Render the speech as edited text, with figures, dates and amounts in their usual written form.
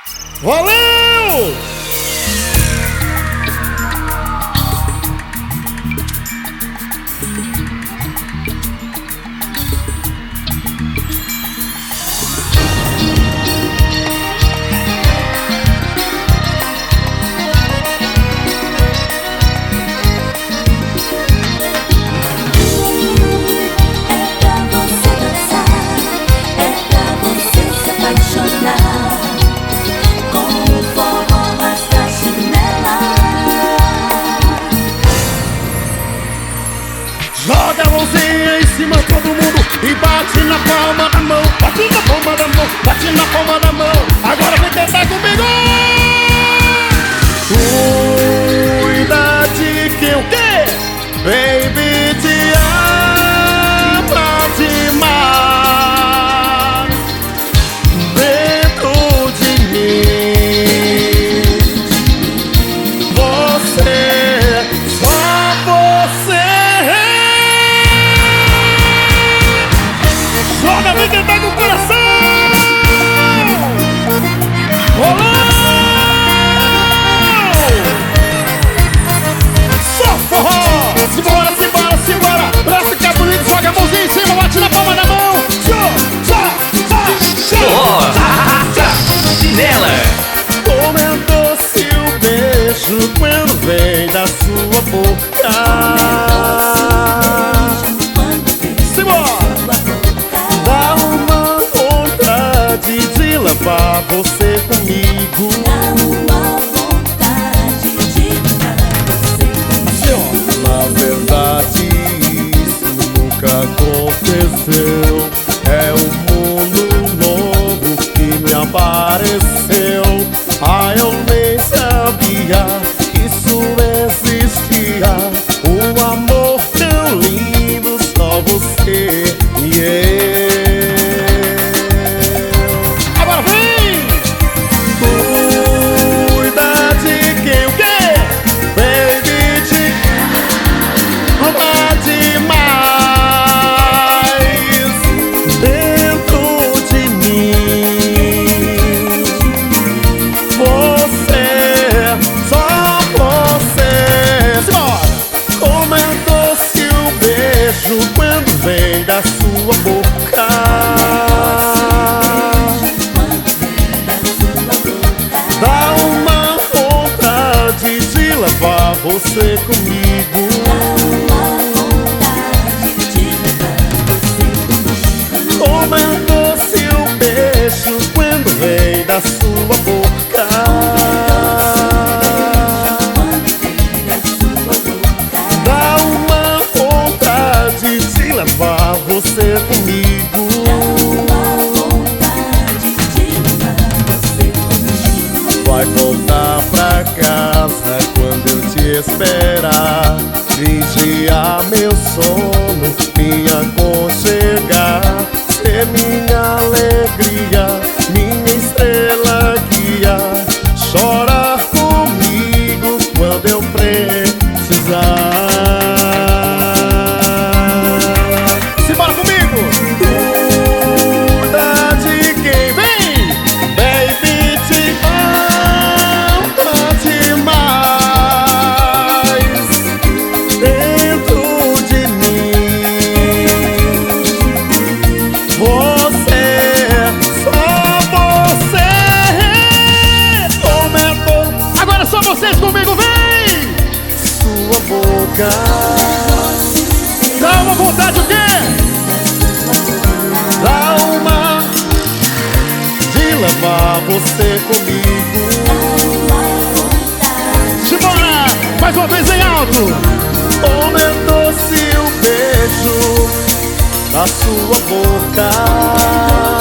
Valeu! Joga a mãozinha em cima todo mundo e bate na palma da mão. Bate na palma da mão, bate na palma da mão. Agora vem tentar comigo. Cuida de quem o quê? Baby, te ama demais dentro de mim. Você, só você. Joga, vem tentar com o coração! Rolou! Só forró! Simbora, simbora, simbora! Braço que é bonito, joga a mãozinha em cima, bate na palma da mão! Chinela! Comentou se o beijo quando vem da sua boca. Levar você comigo. Dá uma vontade de levar você comigo. Na verdade isso nunca aconteceu. É um mundo novo que me apareceu. Ah, eu nem sabia que isso existia. Um amor tão lindo, só você e eu. Quando vem da sua boca, dá uma vontade de levar você comigo. Comentou se o beijo quando vem da sua boca. Levar você comigo. Dá uma vontade de levar você comigo. Vai voltar pra casa quando eu te esperar. Vigiar meu sono, me aconchegar. Ser minha alegria, minha estrela guia. Chorar comigo quando eu precisar. Vocês comigo, vem! Sua boca dá uma vontade o quê? Dá uma de levar você comigo. Simbora! Mais uma vez em alto! Aumentou-se o beijo da sua boca.